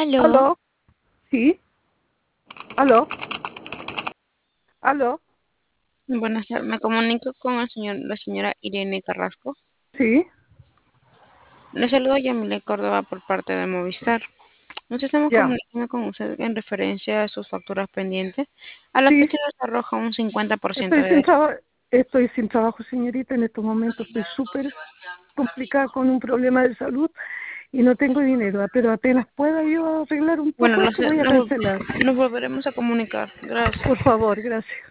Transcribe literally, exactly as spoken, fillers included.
Aló, ¿Aló? ¿Sí? ¿Aló? ¿Aló? buenas tardes. Me comunico con el señor, la señora Irene Carrasco. ¿Sí? Le saludo a Yamile Córdoba por parte de Movistar. Nos estamos Ya. comunicando con usted en referencia a sus facturas pendientes. A la Sí, fecha nos arroja un cincuenta por ciento estoy de sin descuento. trabajo. Estoy sin trabajo, señorita. En estos momentos estoy súper complicada con un problema de salud y no tengo dinero. Pero apenas pueda yo arreglar un Bueno, poco los- esto, voy a nos, cancelar. nos volveremos a comunicar. Gracias. Por favor, gracias.